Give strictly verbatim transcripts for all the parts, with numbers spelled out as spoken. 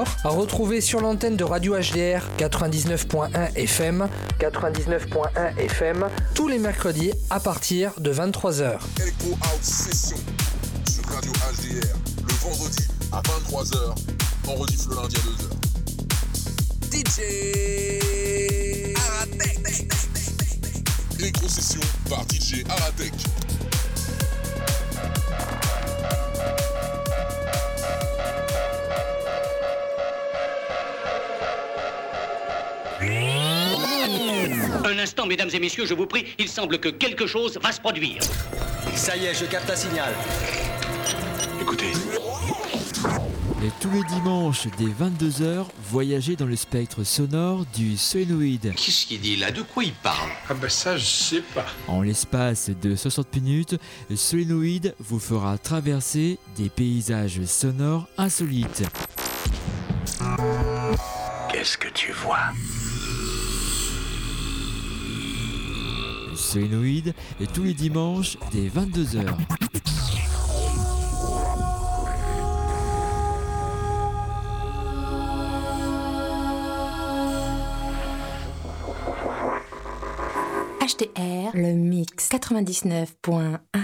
À retrouver sur l'antenne de Radio H D R quatre-vingt-dix-neuf point un F M, quatre-vingt-dix-neuf point un F M, tous les mercredis à partir de vingt-trois heures. Echo House Session sur Radio H D R, le vendredi à vingt-trois heures, on rediff le lundi à deux heures. D J Aratek. Echo Session par D J Aratek. Un instant, mesdames et messieurs, je vous prie, il semble que quelque chose va se produire. Ça y est, je capte un signal. Écoutez. Et tous les dimanches, dès vingt-deux heures, voyagez dans le spectre sonore du solénoïde. Qu'est-ce qu'il dit là? De quoi il parle? Ah bah ça, je sais pas. En l'espace de soixante minutes, le solénoïde vous fera traverser des paysages sonores insolites. Qu'est-ce que tu vois? Le solénoïde est tous les dimanches dès vingt-deux heures. H D R, le mix quatre-vingt-dix-neuf point un.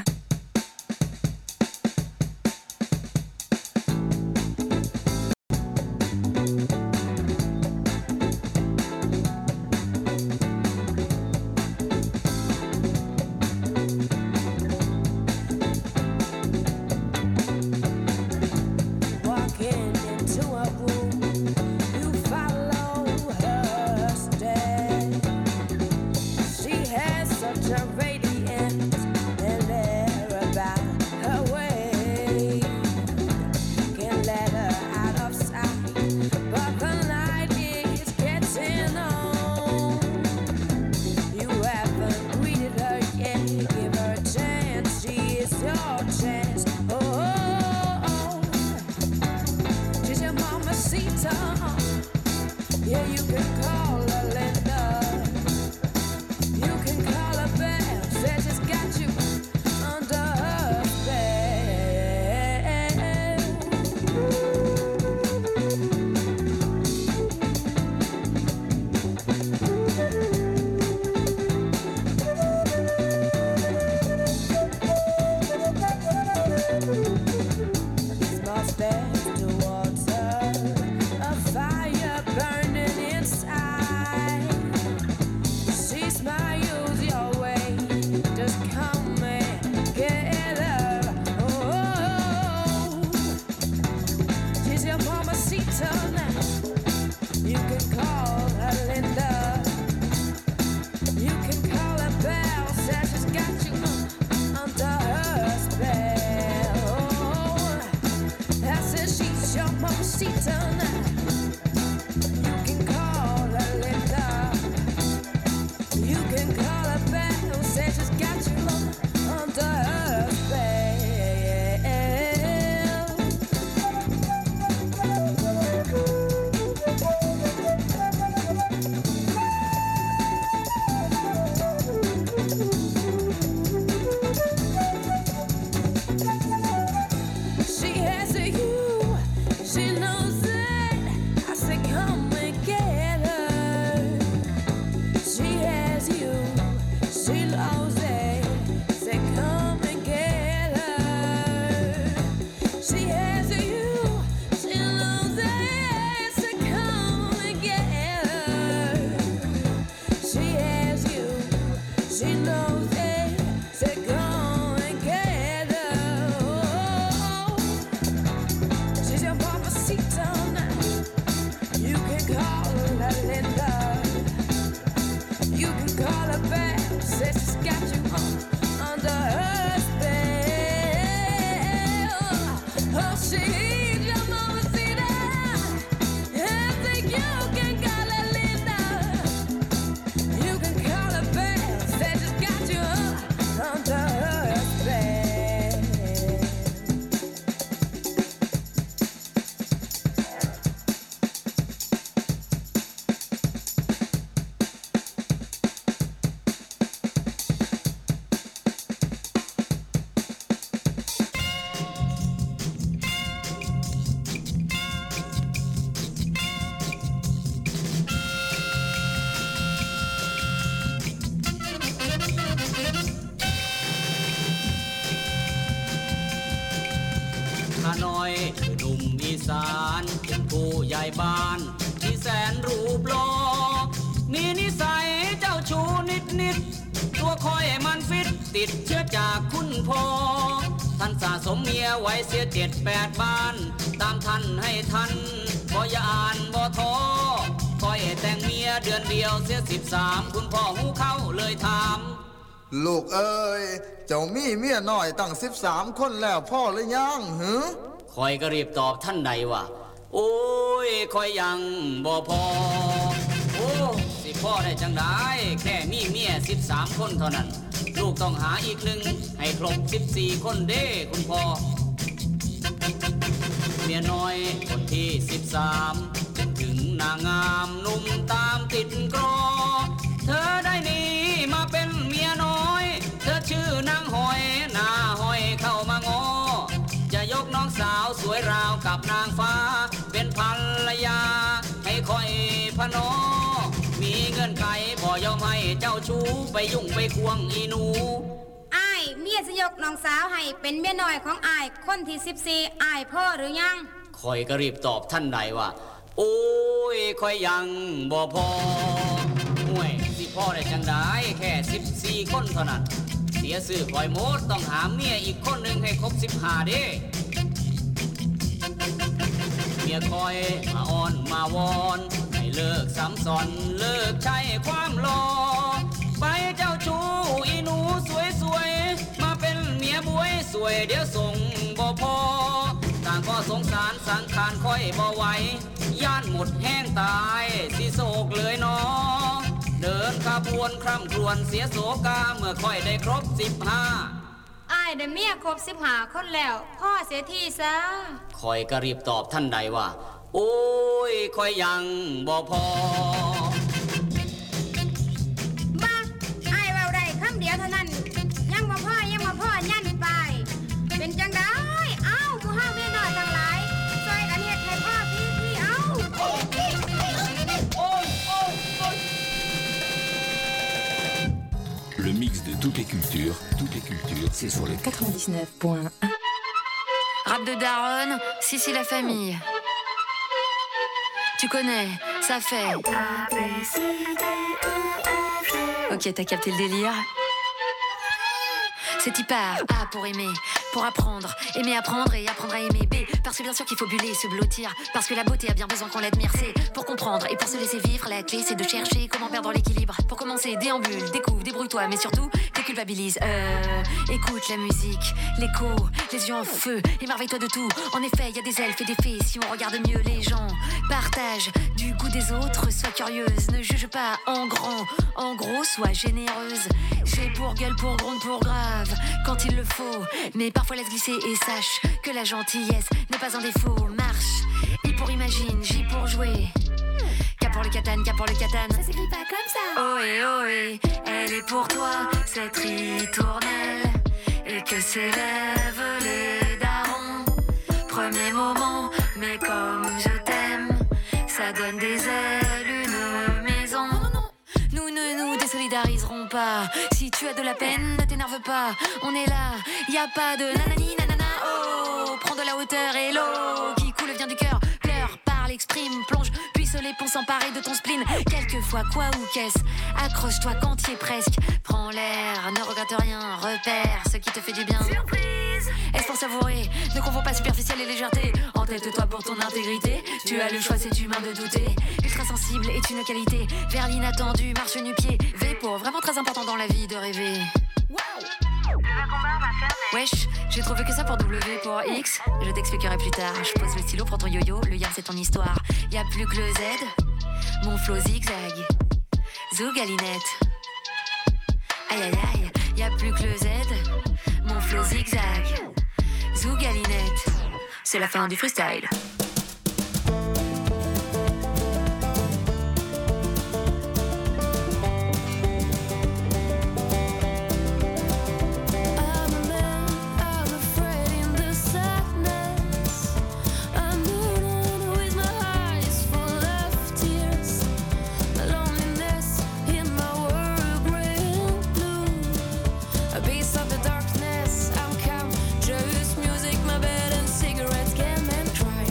She knows it. นุ่มอีสานผู้ใหญ่บ้านที่แสนรูปหล่อมีนิสัยเจ้าชู้นิดนิดตัวคอยมันฟิตติดเชื้อจากคุณพ่อท่านสะสมเมียไว้เสียเจ็ดแปดบ้านตามท่านให้ทันบ่อย่าอ่านบ่ท้อคอยแต่งเมียเดือนเดียวเสียสิบสามคุณพ่อหูเข้าเลยถามลูกเอ้ยเจ้ามีเมียน้อยตั้งสิบสามคนแล้วพ่อหรือยังหือคอยก็รีบตอบท่านใดว่าโอ้ยคอยยังบ่พอโอ้สิพ่อได้จังได้แค่มีเมียสิบสามคนเท่านั้นลูกต้องหาอีกหนึ่งให้ครบสิบสี่คนเด้คุณพ่อเมียน้อยคนที่สิบสามถึงนางงามหนุ่มตามติดกรอเธอได้หนีมาเป็นเมียน้อยเธอชื่อนางหอยหน้าหอยเข้ามางอจะยกน้องสาวสวยราวกับนางฟ้าเป็นภรรยาให้คอยพนอมีเงื่อนไขบ่ยอมให้เจ้าชู้ไปยุ่งไปควงอีหนูอ้ายเมียจะยกน้องสาวให้เป็นเมียน้อยของอ้ายคนที่สิบสี่อ้ายพ่อหรือยังคอยก็รีบตอบท่านใดว่าโอ้ยคอยยังบ่พอห่วยสิพ่อได้จังได้แค่สิบสี่คนเท่านั้นเสียสื่อคอยโมดต้องหาเมียอีกคนหนึ่งให้ครบสิบห้าเด้เมียคอยมาอ้อนมาวอนให้เลิกซ้ำซ้อนเลิกใช้ความรอไปเจ้าชู้อีหนูสวยๆมาเป็นเมียบวยสวยเดี๋ยวส่งบ่พอต่างก็สงสารสังขารค่อยบ่ไหวย่านหมดแห้งตายสิโศกเลยน้อเดินขบวนคร่ำครวญเสียโศกาเมื่อค่อยได้ครบสิบห้าอ้ายได้เมียครบสิบห้าคนแล้วพ่อเสียทีซะคอยก็รีบตอบท่านใดว่าโอ้ยคอยยังบ่พอบ้าอ้ายว่าได้คำเดียวเท่านั้นยังบ่พ่อยังบ่พ่อยันไปเป็นจังได้เอ้าผู้ห้าเมียน้อยทั้งหลายช่วยกันเฮ็ดให้พ่อพี่พี่เอ้าโอ้ยโอ้ยโอ้ย Le mix de toutes les cultures, toutes les cultures, c'est sur le quatre-vingt-dix-neuf point un. Rap de daronne, si si la famille. Tu connais, ça fait. Ok, t'as capté le délire. C'est hyper A pour aimer, pour apprendre, aimer apprendre et apprendre à aimer. B, parce que bien sûr qu'il faut buller, se blottir, parce que la beauté a bien besoin qu'on l'admire. C, pour comprendre et pour se laisser vivre, la clé c'est de chercher comment perdre l'équilibre. Pour commencer, déambule, découvre, débrouille-toi, mais surtout, déculpabilise. Euh, écoute la musique, l'écho, les yeux en feu, émerveille-toi de tout. En effet, il y a des elfes et des fées, si on regarde mieux les gens. Partage du goût des autres, sois curieuse, ne juge pas en grand, en gros, sois généreuse. J'ai pour gueule, pour gronde, pour grave, quand il le faut, mais parfois laisse glisser et sache que la gentillesse n'est pas un défaut. Marche, I pour imagine, J pour jouer. K pour le katane, K pour le katane. Ça s'écrit pas comme ça. Ohé, ohé, elle est pour toi, cette ritournelle. Et que s'élèvent les darons. Premier moment, mais comme je t'aime, ça donne des ailes, une maison. Non, non, non. Nous ne nous désolidariserons pas. Si tu as de la peine, ne t'énerve pas. On est là, y a pas de nanani nanana. Oh, prends de la hauteur et l'eau qui coule vient du cœur. Pleure, parle, exprime, plonge, puisse les ponts s'emparer de ton spleen. Quelquefois, quoi ou qu'est-ce? Accroche-toi quand y es presque. Prends l'air, ne regrette rien, repère ce qui te fait du bien. Surprise! Est-ce pour savourer? Ne confonds pas superficiel et légèreté. Entête-toi pour ton intégrité. Tu as le choix, c'est humain de douter. Ultra sensible est une qualité. Vers l'inattendu, marche nu-pied. V pour vraiment très important dans la vie de rêver. Wow. Wesh, j'ai trouvé que ça pour W pour X. Je t'expliquerai plus tard. Je pose le stylo, prends ton yo-yo. Le yam, c'est ton histoire. Y'a plus que le Z. Mon flow zigzag. Zougalinette. Aïe aïe aïe. Y'a plus que le Z. Mon flow zigzag. Zougalinette. C'est la fin du freestyle. Darkness, I'm calm, just music, my bed and cigarettes, can man try.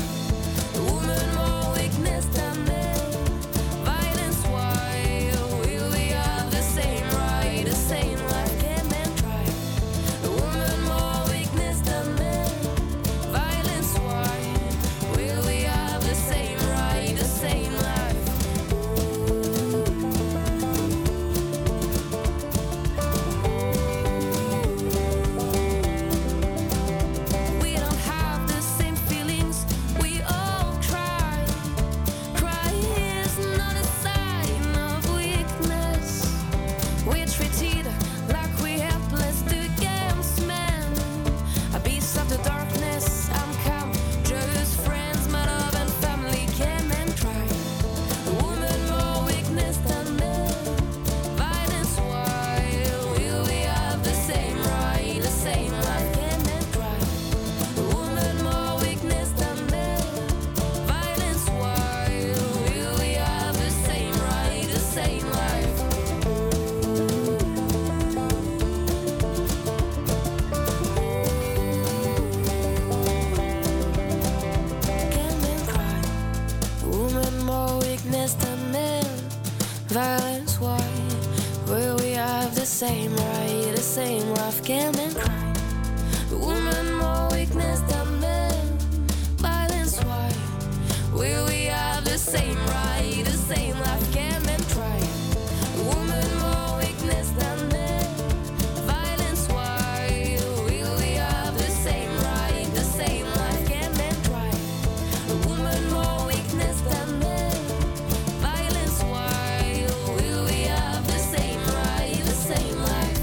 violence, why will we have the same right, the same life, can men cry? Woman more weakness than men, violence, why will we have the same right, the same life, can men try? Woman more weakness than men, violence, why will we have the same right, the same life, can men try? Woman more weakness than men, violence, why will we have the same right, the same life?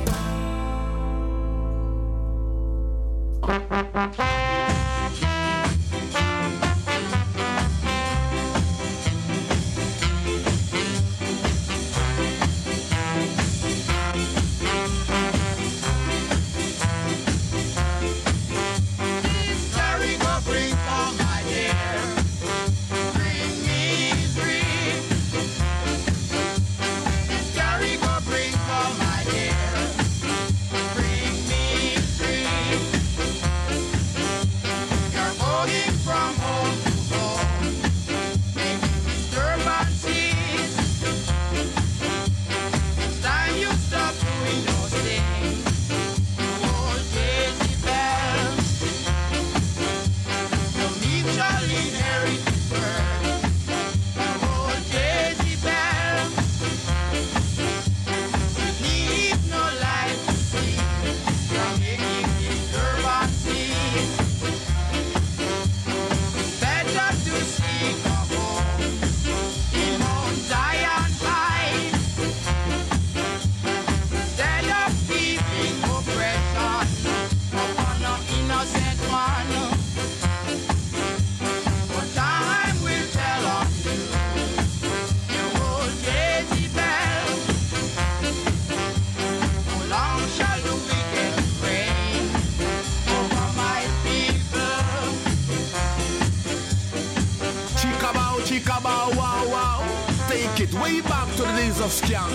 Way back to the days of Scan.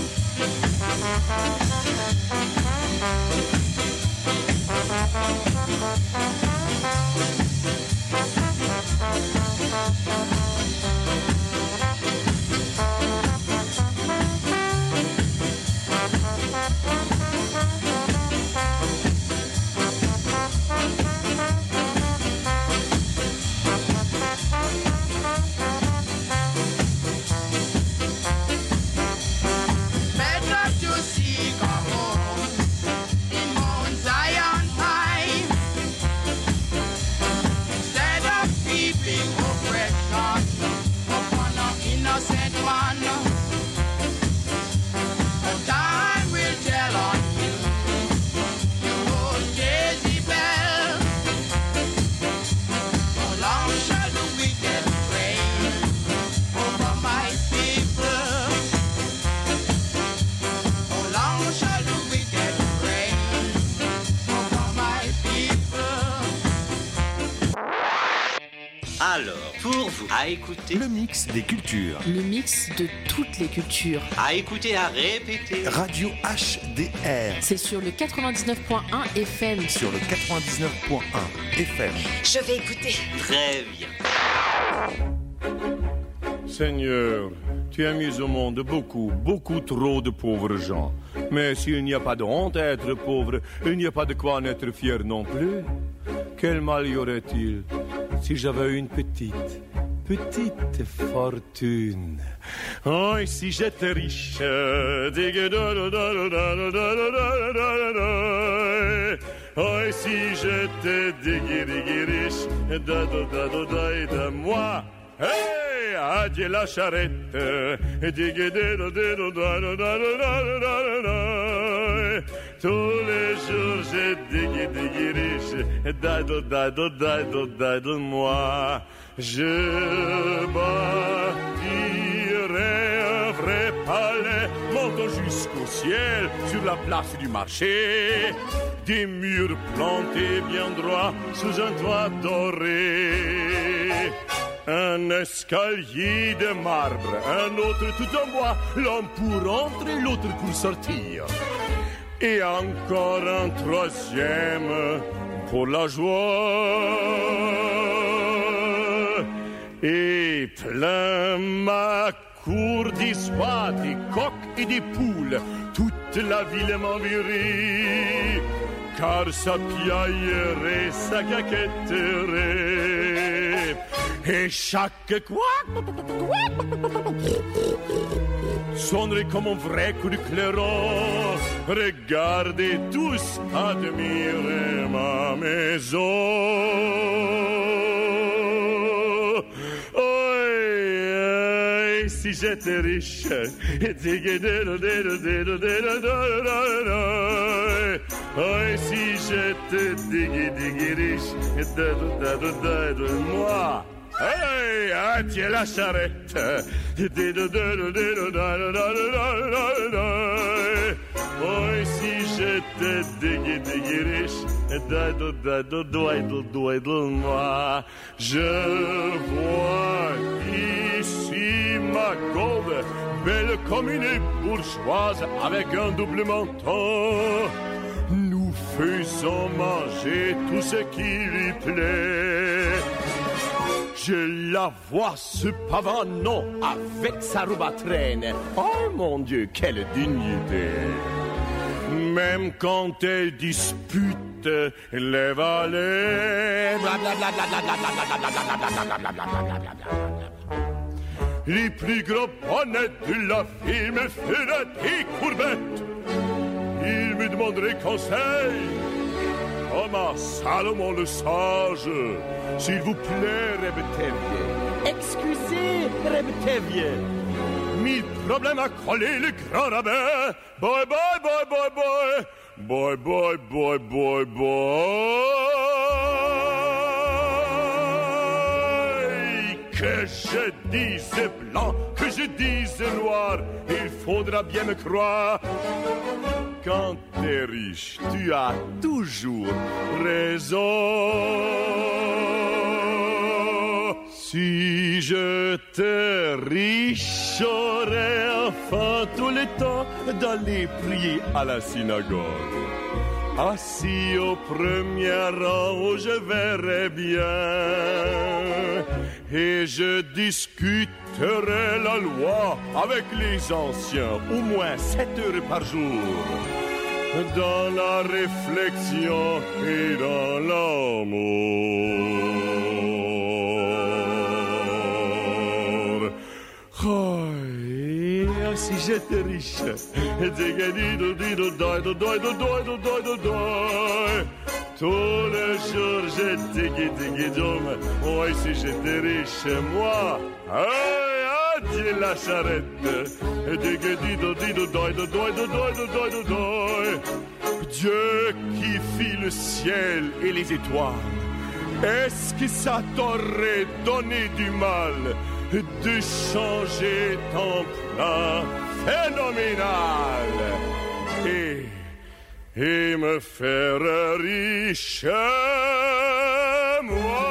Alors, pour vous, à écouter le mix des cultures. Le mix de toutes les cultures. À écouter, à répéter. Radio H D R. C'est sur le quatre-vingt-dix-neuf point un F M. Sur le quatre-vingt-dix-neuf point un F M. Je vais écouter. Très bien. Seigneur, tu as mis au monde beaucoup, beaucoup trop de pauvres gens. Mais s'il n'y a pas de honte à être pauvre, il n'y a pas de quoi en être fier non plus. Quel mal y aurait-il si j'avais une petite, petite fortune? Oh, et si j'étais riche, oh, et si j'étais riche, de moi. Hey, adieu la charrette. Tous les jours j'ai digui digui riche. Dado dado dado dado moi. Je bâtirai un vrai palais montant jusqu'au ciel sur la place du marché. Des murs plantés bien droits sous un toit doré. Un escalier de marbre, un autre tout en bois, l'un pour entrer, l'autre pour sortir. Et encore un troisième pour la joie. Et plein ma cour des oies, des coqs et des poules, toute la ville m'envirait, car sa piaillerait, sa caquetterait, et chaque couac sonnerait comme un vrai coup de clairon. Regardez tous, admirez ma maison. Si j'étais riche, oh, si j'étais diggy diggy riche, moi, hey, ah, tiens la charrette, oh, si j'étais diggy diggy riche, moi, je vois ici ma gobe, belle comme une bourgeoise avec un double menton. Nous faisons manger tout ce qui lui plaît. Je la vois se pavanant avec sa robe à traîne. Oh mon Dieu, quelle dignité! Même quand elle dispute les valets. Les plus gros bonnets de la firme feraient des courbettes. Il me demanderait conseil. Oh ma Salomon le sage, s'il vous plaît, répétez-vous. Excusez, répétez-vous. Mille problèmes à coller le grand rabbin. Boy, boy, boy, boy, boy. Boy, boy, boy, boy, boy. Que je dise blanc, que je dise noir, il faudra bien me croire. Quand t'es riche, tu as toujours raison. Si j'étais riche, j'aurais enfin tout le temps d'aller prier à la synagogue. Assis au premier rang où je verrais bien, et je discuterai la loi avec les anciens, au moins sept heures par jour, dans la réflexion et dans l'amour. Oh, si j'étais riche, tous les jours j'étais guidé-guidom. Oh, si j'étais riche, moi, adieu la charrette. Dieu qui fit le ciel et les étoiles, est-ce que ça t'aurait donné du mal de changer ton plan phénoménal et, et me faire riche, moi?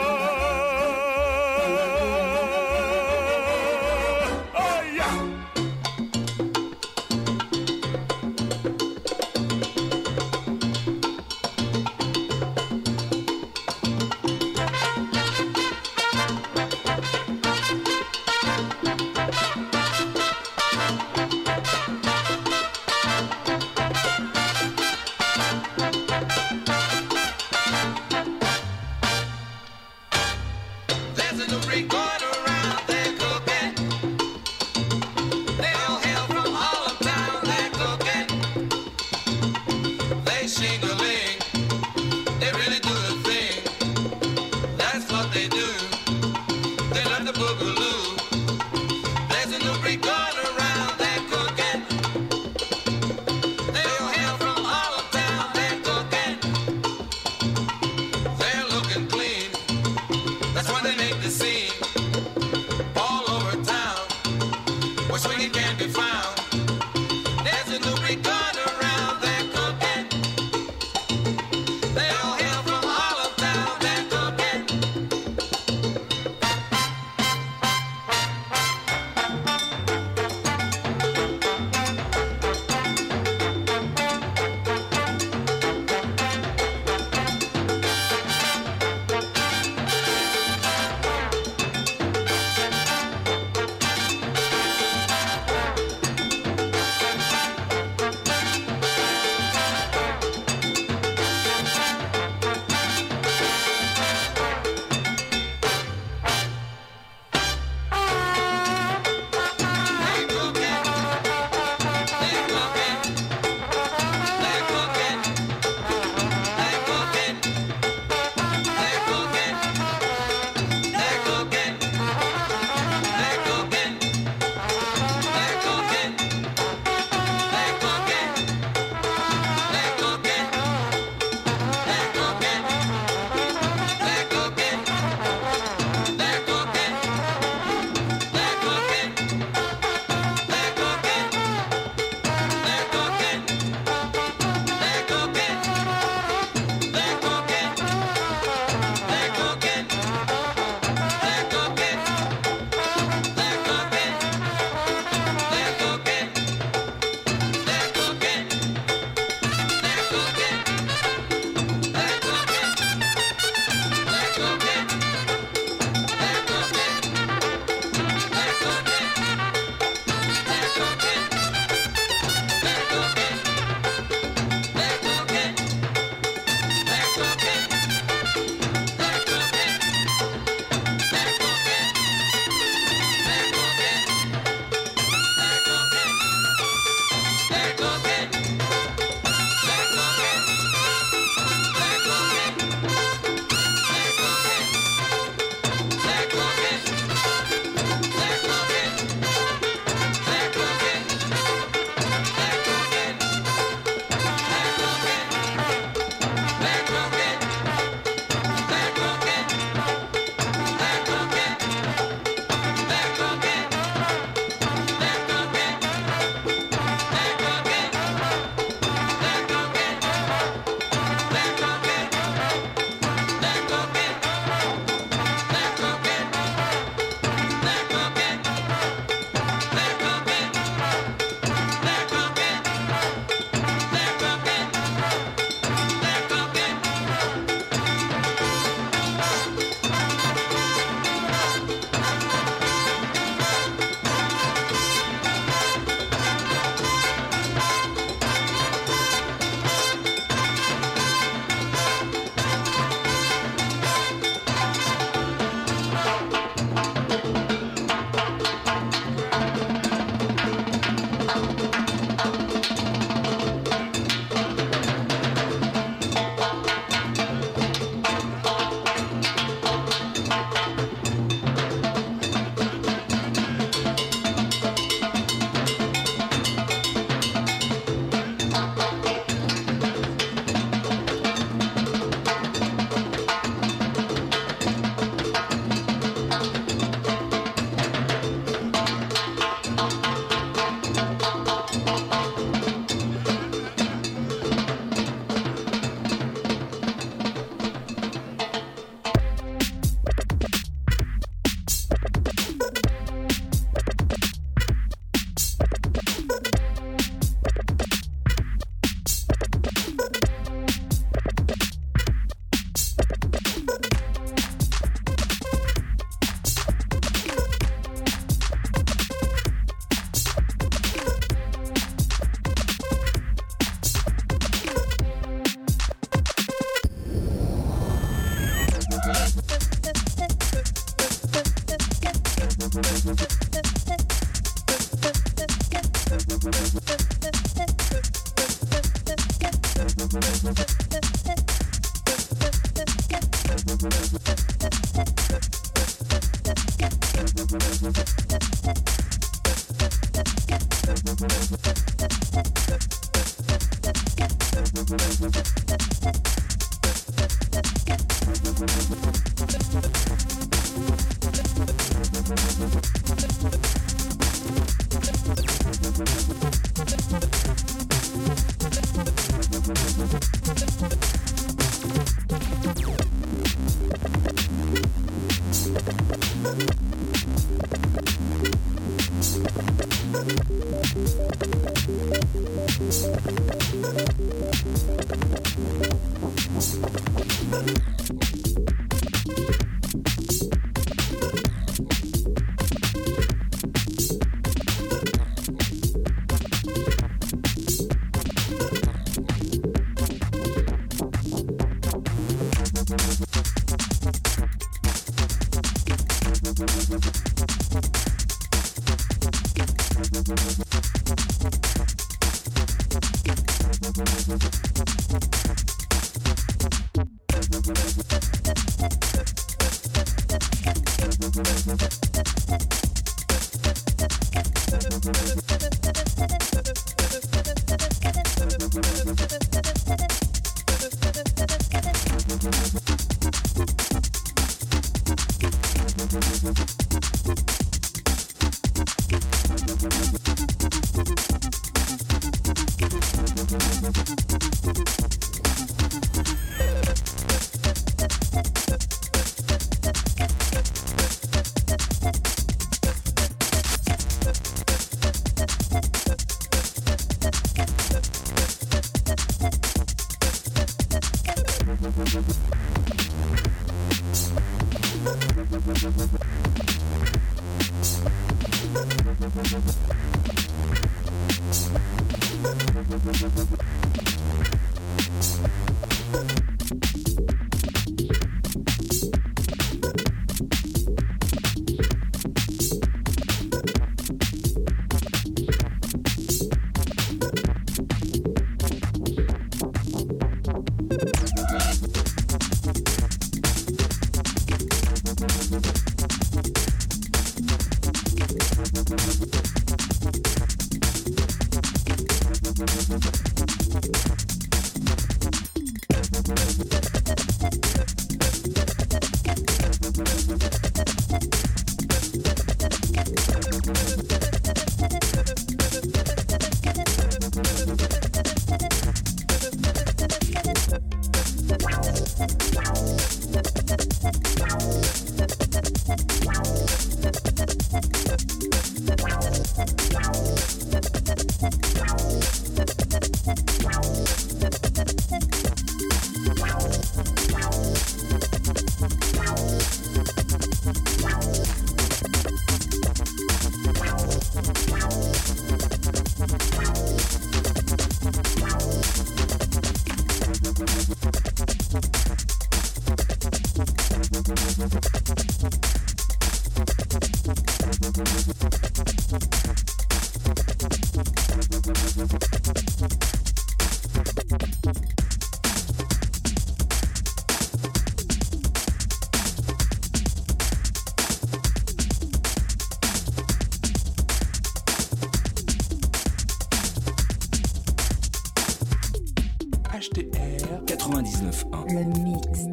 quatre-vingt-dix-neuf point un. Le mix.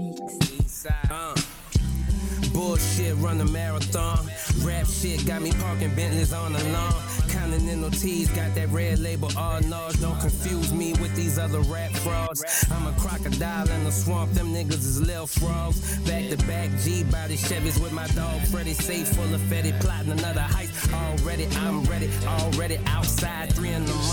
Bullshit, run a marathon. Rap shit got me parking Bentleys on the lawn. Continental T's got that red label, all no's. Don't confuse me with these other rap frauds. I'm a crocodile in the swamp, them niggas is lil frogs. Back to back G-body Chevys with my dog Freddy. Safe full of Fetty, plotting another heist. Already, I'm ready, already outside, three in the